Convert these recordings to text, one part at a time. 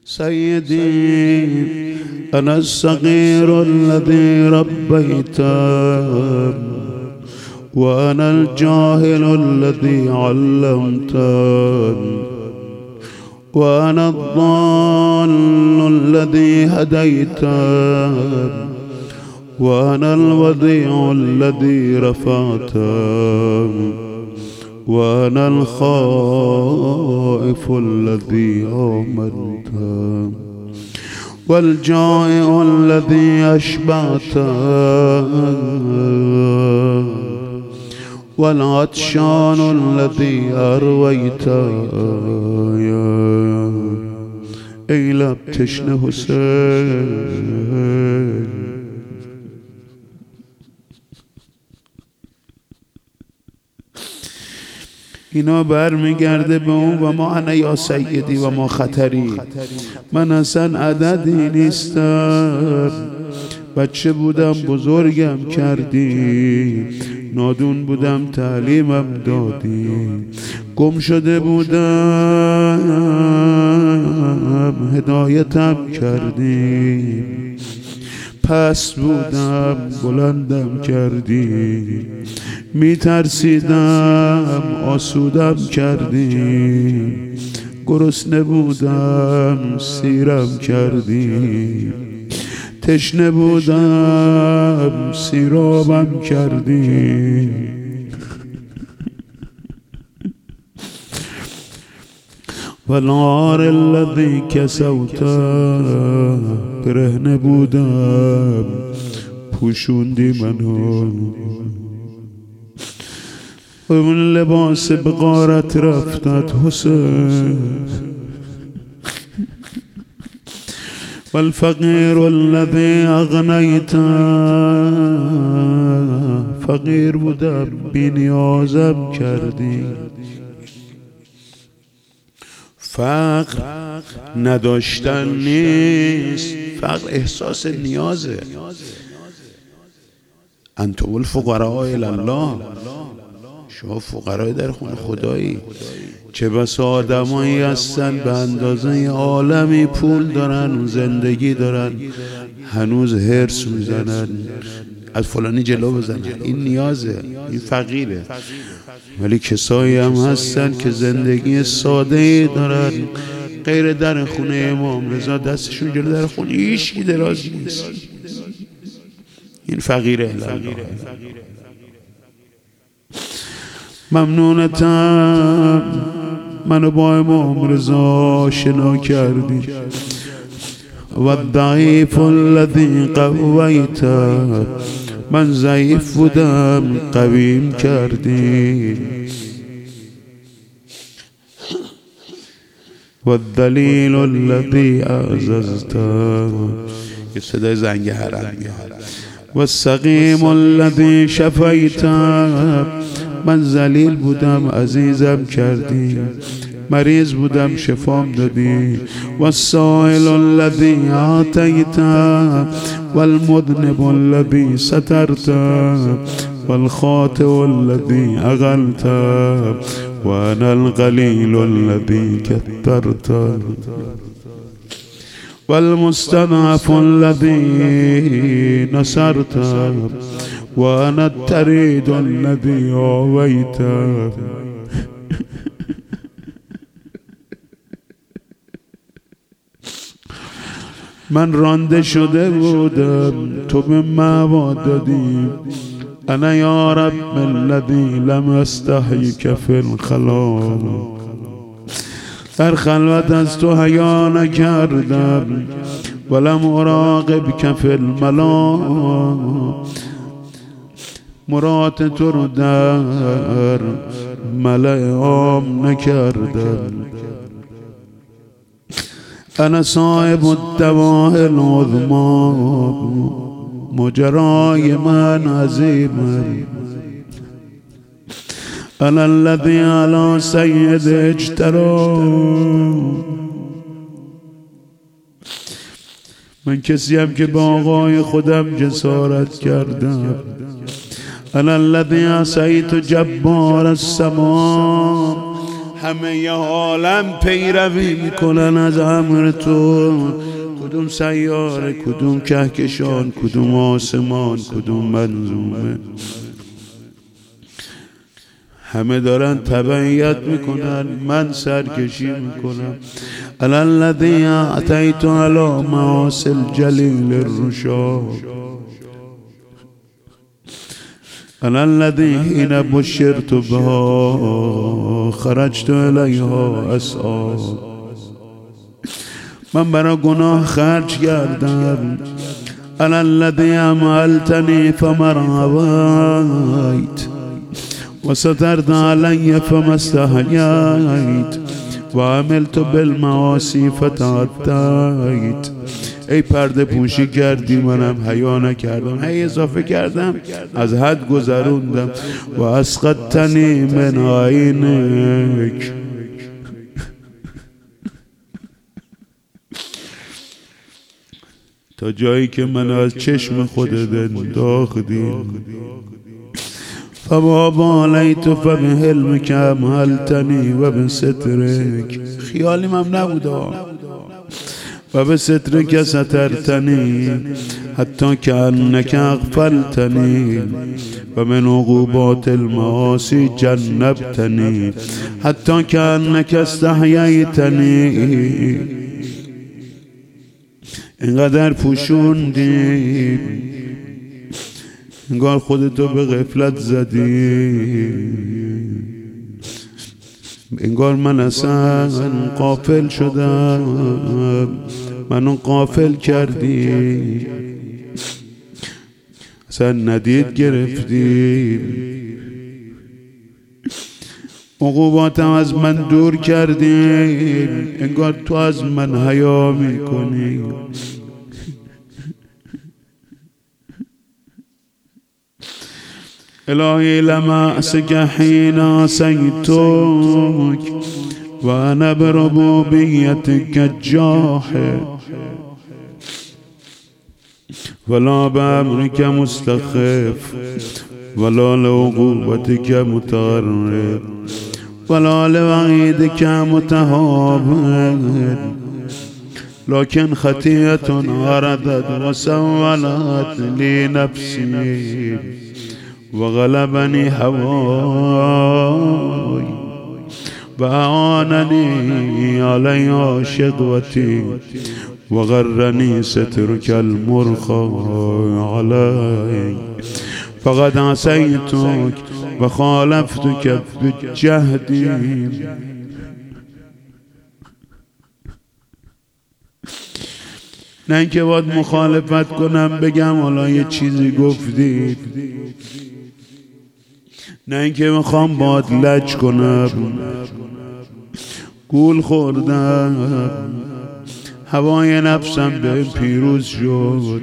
سيدي أنا الصغير الذي ربيته، وأنا الجاهل الذي علمته، وأنا الضال الذي هديته، وأنا الوديع الذي رفعته، وأنا الخائف الذي آمنته، والجائع الذي أشبعته، والعطشان الذي أرويته. ای لب تشنه حسین، اینا برمیگرده به اون و ما انا یا سیدی و ما خطری. من اصلا عددی نیستم، بچه بودم بزرگم کردی، نادون بودم تعلیمم دادی، گم شده بودم هدایتم کردی، پست بودم بلندم کردی، میترسیدم آسودم کردی، گرسنه بودم سیرم کردی، تشنه بودم سیرابم کردی. والنار الذی کسوته، برهنه بودم پوشوندی منو، اون لباس بغارت رفتت حسین. والفقیر الذی اغنیته، فقیر بودم بی نیازم کردی. فقر نداشتن نیست، فقر احساس نیازه. انتم الفقراء الی الله، شما فقرای در خون خدایی. چه بس آدمایی هستن به اندازه عالمی پول دارن، زندگی دارن، هنوز هرس میزنن از فلانی جلو بزنن. این نیازه، این فقیره. ولی کسایی هم هستن که زندگی ساده‌ای دارن، غیر در خونه امام رضا دستشون جلو در خونه هیچکی دراز نیست. این فقیره. ممنونتم منو با امام رضا شنا کردی. و الضعیف الذی قویته، من ضعیف بودم قویم کردی. و الذلیل الذی اعززته، یه صدای زنگ حرم میاد. و السقیم الذی شفیته، من ذلیل بودم عزیزم کردی، مریض بودم شفام دادی. و السائل الذی اعطیته، والمذنب الذی سترته، والخاطئ الذی اغلته، و انا القلیل الذی کثرته، والمستضعف الذي نصرته، وأنا الطريد الذي آويته. من رانده شده بودم، تو به مأوا دادی. انا یا رب الذی لم استحیک فی الخلا، در خلوت از تو حیا نکردم. ولم اراقب کف الملا، مراد تو رو در ملأ عام نکردم. انا صاحب الدواء العظمی، مجرای من عظیما. انا الذي على سید اجترا، من کسیم که با آقای خودم جسارت کردم. انا الذي عصیت جبار السما، همه عالم پیروی میکنن از امر تو. کدوم سیاره، کدوم کهکشان، کدوم آسمان، کدوم منظومه، همه دارن تبعیت میکنن، من سرکشی میکنم. الا الذی اعطیت علی مواصل جلیل الرشاد، الا الذی حین بشرت بها خرجت الیها اسعی. من برای گناه خرج کردم. الا الذی امهلتنی فمرویت وسترت علی فما استحییت و عملت بالمعاصی فتعدیت. ای پرده پوشی کردی منم حیا نکردم، هی اضافه کردم، از حد گذروندم. و اسقطتنی من عینک، تا جایی که من از چشم خودت انداختی. فما بالیت فبحلمک امهلتنی و بسترک، خیالیم هم نبوده، و بسترک سترتنی حتی کأنک اغفلتنی و من عقوبات المعاصی جنبتنی حتی کأنک استحییتنی. اینقدر پوشوندی انگار خودتو به غفلت زدی، انگار من اصلا غافل شدم، منو غافل کردی، اصلا ندید گرفتی، عقوباتم از من دور کردی، انگار تو از من حیا میکنی. الهی لمأسک حین عصیتک و انا بربوبیتک جاحد ولا بامرک مستخف ولا لعقوبتک متغرب ولا لوعیدک متهاون لكن خطیئة غردت و سولت لی نفسی وغلبني هواي وأعانني عليها شقوتي وغرني سترك المرخى علي فقد عصيتك وخالفتك بالجهد. نه اینکه باید مخالفت کنم بگم حالا یه چیزی گفتید، نه اینکه میخوام باید لج کنم، گول خوردم، هوای نفسم به پیروز شد،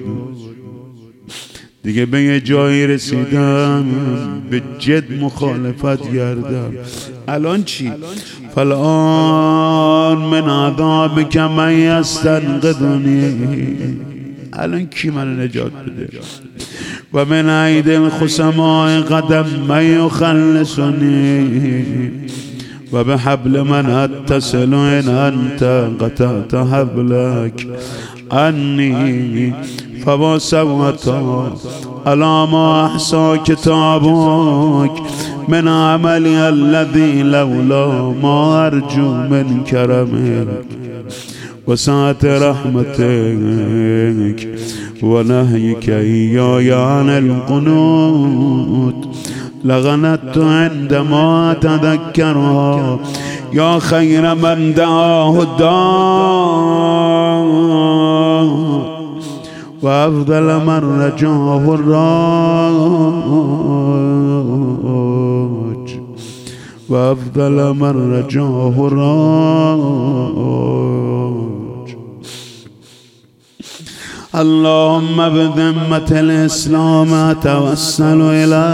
دیگه به یه جایی رسیدم به جد مخالفت کردم. الان چی؟ فالآن من عذابک من یستنقذنی، الان کی من نجات بده؟ و من عید الخصماء قدم من یخلصنی و به حبل من اتصل ان انت قطعت حبلک انی فما سوتا علی ما احصا کتابک من عملی الذی لولا ما ارجو من کرمک و سعت رحمتک و نهیک ایای عن القنوت لغنت عندما تذکرها یا خیر من دعاه داع و افضل من رجاه الراج و افضل من رجاه الراج. اللهم بذمة الإسلام أتوسل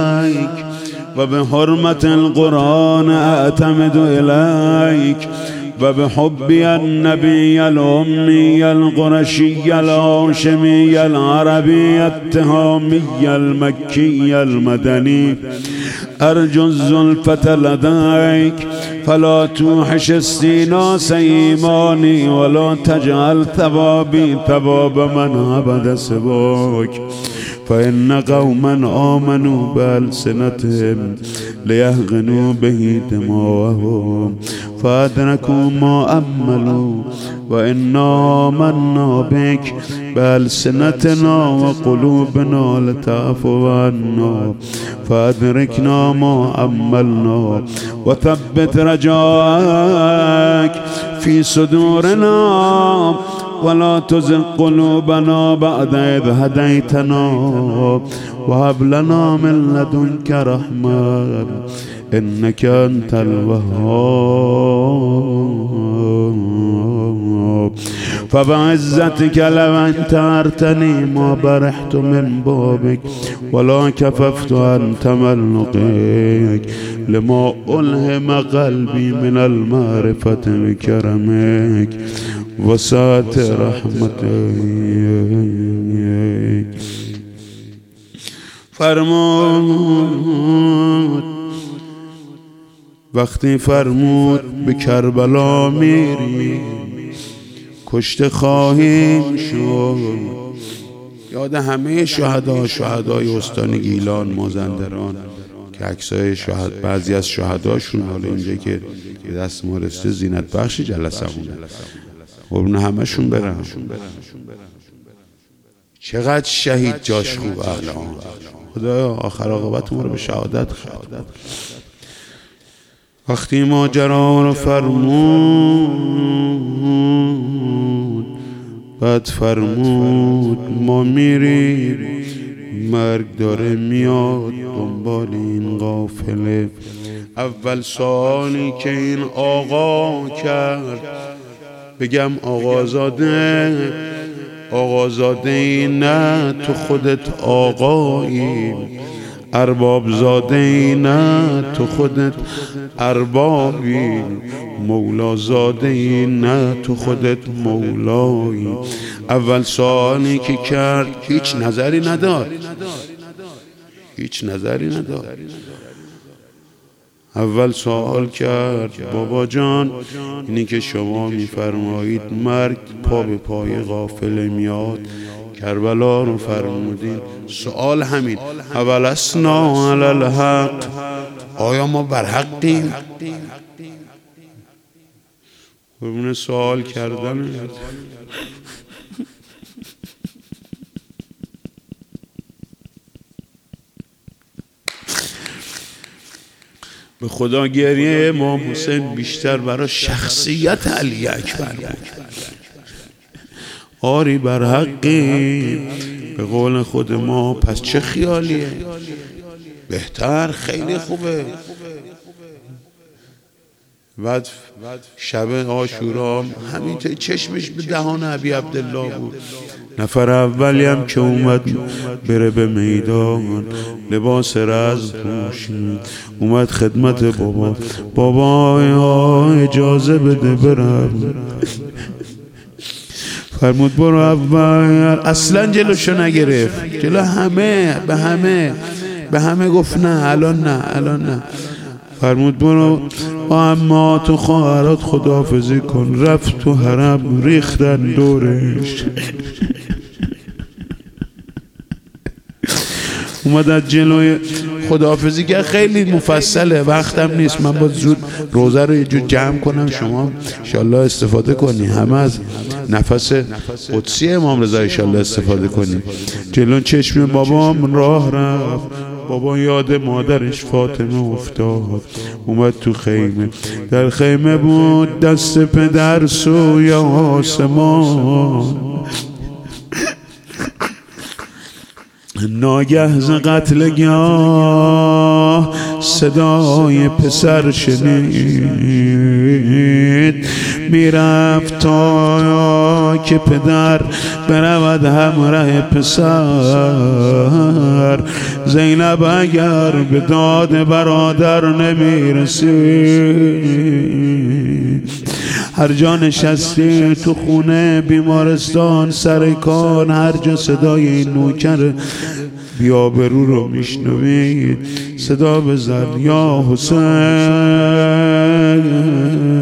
إليك و بحرمة القرآن أعتمد إليك وبحبي النبي الأمي القرشي الهاشمي العربي التهامي المكي المدني أرجو الزلفة لديك فلا توحش استيناس إيماني ولا تجعل ثوابي ثواب من عبد سواك فإن قوما آمنوا بألسنتهم ليهغنوا به دماءهم فأدركوا ما أملوا وإنا آمنا بك بألسنتنا وقلوبنا لتعفو عنا فأدركنا ما أملنا وثبت رجاءك في صدورنا ولا تزغ قلوبنا بعد إذ هديتنا وهب لنا من لدنك رحمة إنك أنت الوهاب فبعزتك لو انتهرتني ما برحت من بابك ولا كففت عن تملقك لما ألهم قلبي من المعرفة بكرمك وسعة رحمتك. فرمود وقتی فرمود به کربلا میری کشته خواهیم شد. یاد همه شهدای استان گیلان مازندران که عکسای بعضی از شهداشون حالا اینجا که دست ما رسیده زینت بخش جلسمونه قربون همشون برم. چقدر شهید جاش خوب الان. خدایا آخر عاقبتمون رو به شهادت ختم. وقتی ماجرا رو فرمود بعد فرمود ما میریم مرگ داره میاد دنبال این قافله. اول سوالی که این آقا کرد بگم آقازاده ای نه تو خودت آقایی، ارباب زاده ای نه تو خودت اربابی، مولا زاده ای نه تو خودت مولایی. اول سوالی که کرد هیچ نظری نداد. اول سوال کرد بابا جان اینی که شما میفرمایید مرگ پا به پای قافله میاد کربلا رو فرمودین، سوال همین اول اسنا علی الحق، آیا ما بر حقیم؟ قربون سوال کردن. به خدا گریه امام حسین بیشتر برای شخصیت علی اکبر بود. آری بر حقی به قول خود ما، پس چه خیالیه؟ بهتر، خیلی خوبه. بعد شب عاشورا همینطور چشمش به دهان ابی عبدالله بود. نفر اولی هم که اومد بره به میدان لباس رز پوشید، اومد خدمت بابا اجازه بده برم. فرمود برو اول. اصلا جلوشو نگرفت، جلو به همه گفت نه الان نه. فرمود برو اما تو خواهرات خداحافظی کن. رفت تو حرم، ریختن دورش. اومد از جلوی خداحافظی که خیلی مفصله، وقتم نیست، من باید زود روزه رو یه جور جمع کنم، شما انشالله استفاده کنی، همه از نفس قدسی امام رضا انشالله استفاده کنی. جلو چشم بابام راه رفت، بابا یاد مادرش فاطمه افتاد. اومد تو خیمه، در خیمه بود دست پدر سوی آسمان. ناگه ز قتلگاه صدای پسر شنید، میرفت تا که پدر برود همراه پسر. زینب اگر به داد برادر نمیرسید، هر جا نشستی تو خونه، بیمارستان، سر کار، هر جا صدای این نوکر بی‌آبرو رو میشنوی صدا بزن یا حسین.